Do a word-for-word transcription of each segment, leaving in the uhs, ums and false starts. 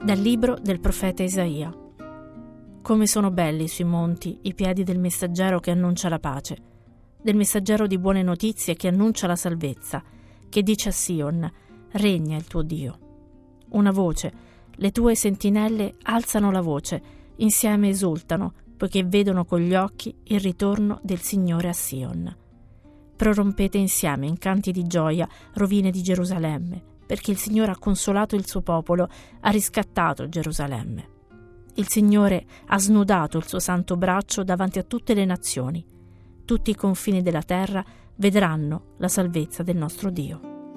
Dal libro del profeta Isaia. Come sono belli sui monti i piedi del messaggero che annuncia la pace, del messaggero di buone notizie che annuncia la salvezza, che dice a Sion: regna il tuo Dio. Una voce, le tue sentinelle alzano la voce, insieme esultano, poiché vedono con gli occhi il ritorno del Signore a Sion. Prorompete insieme in canti di gioia, rovine di Gerusalemme, perché il Signore ha consolato il suo popolo, ha riscattato Gerusalemme. Il Signore ha snudato il suo santo braccio davanti a tutte le nazioni. Tutti i confini della terra vedranno la salvezza del nostro Dio.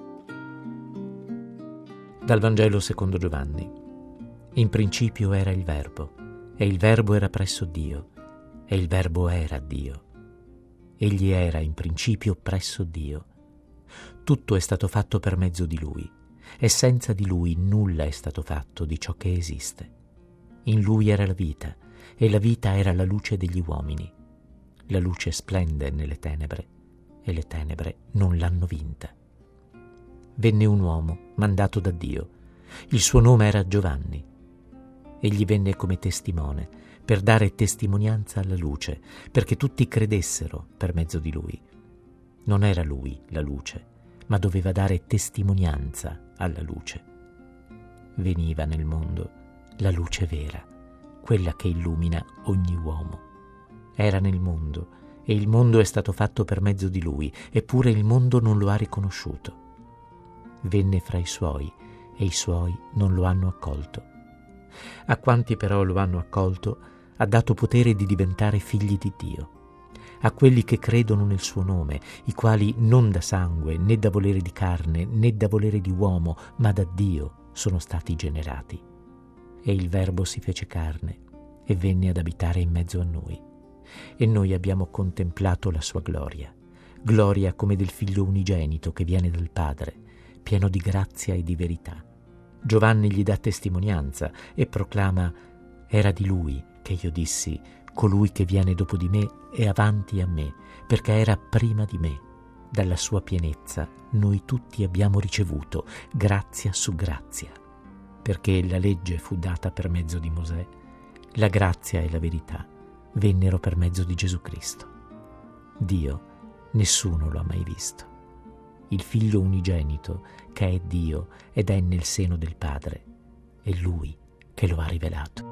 Dal Vangelo secondo Giovanni. In principio era il Verbo, e il Verbo era presso Dio, e il Verbo era Dio. Egli era in principio presso Dio. Tutto è stato fatto per mezzo di Lui, e senza di Lui nulla è stato fatto di ciò che esiste. In Lui era la vita, e la vita era la luce degli uomini. La luce splende nelle tenebre, e le tenebre non l'hanno vinta. Venne un uomo mandato da Dio. Il suo nome era Giovanni. Egli venne come testimone, per dare testimonianza alla luce, perché tutti credessero per mezzo di Lui. Non era Lui la luce, ma doveva dare testimonianza alla luce. Veniva nel mondo la luce vera, quella che illumina ogni uomo. Era nel mondo, e il mondo è stato fatto per mezzo di Lui, eppure il mondo non lo ha riconosciuto. Venne fra i Suoi, e i Suoi non lo hanno accolto. A quanti però lo hanno accolto, ha dato potere di diventare figli di Dio. A quelli che credono nel suo nome, i quali non da sangue, né da volere di carne, né da volere di uomo, ma da Dio sono stati generati. E il Verbo si fece carne e venne ad abitare in mezzo a noi. E noi abbiamo contemplato la sua gloria, gloria come del Figlio unigenito che viene dal Padre, pieno di grazia e di verità. Giovanni gli dà testimonianza e proclama: era di lui che io dissi: colui che viene dopo di me è avanti a me, perché era prima di me. Dalla sua pienezza noi tutti abbiamo ricevuto grazia su grazia, perché la legge fu data per mezzo di Mosè, la grazia e la verità vennero per mezzo di Gesù Cristo. Dio nessuno lo ha mai visto. Il Figlio unigenito, che è Dio ed è nel seno del Padre, è Lui che lo ha rivelato.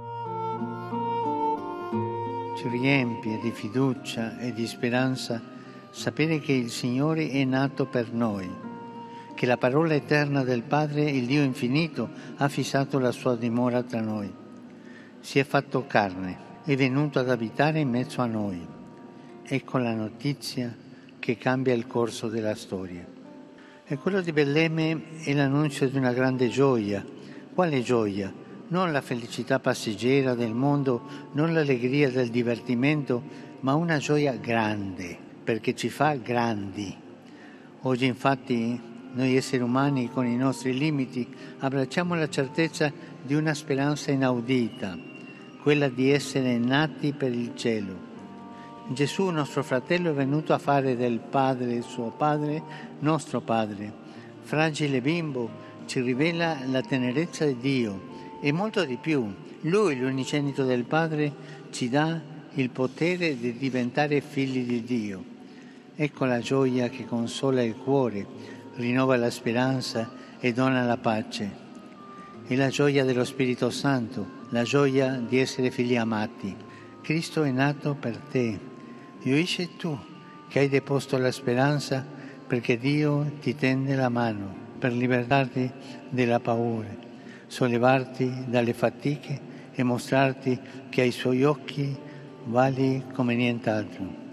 Ci riempie di fiducia e di speranza sapere che il Signore è nato per noi, che la parola eterna del Padre, il Dio infinito, ha fissato la sua dimora tra noi. Si è fatto carne, è venuto ad abitare in mezzo a noi. Ecco la notizia che cambia il corso della storia. E quello di Betlemme è l'annuncio di una grande gioia. Quale gioia? Non la felicità passeggera del mondo, non l'allegria del divertimento, ma una gioia grande, perché ci fa grandi. Oggi infatti noi esseri umani con i nostri limiti abbracciamo la certezza di una speranza inaudita, quella di essere nati per il cielo. Gesù, nostro fratello, è venuto a fare del Padre suo Padre, nostro Padre. Fragile bimbo, ci rivela la tenerezza di Dio e molto di più. Lui, l'unigenito del Padre, ci dà il potere di diventare figli di Dio. Ecco la gioia che consola il cuore, rinnova la speranza e dona la pace. È la gioia dello Spirito Santo, la gioia di essere figli amati. Cristo è nato per te. Gioisci tu che hai deposto la speranza, perché Dio ti tende la mano per liberarti dalla paura, sollevarti dalle fatiche e mostrarti che ai suoi occhi vali come nient'altro.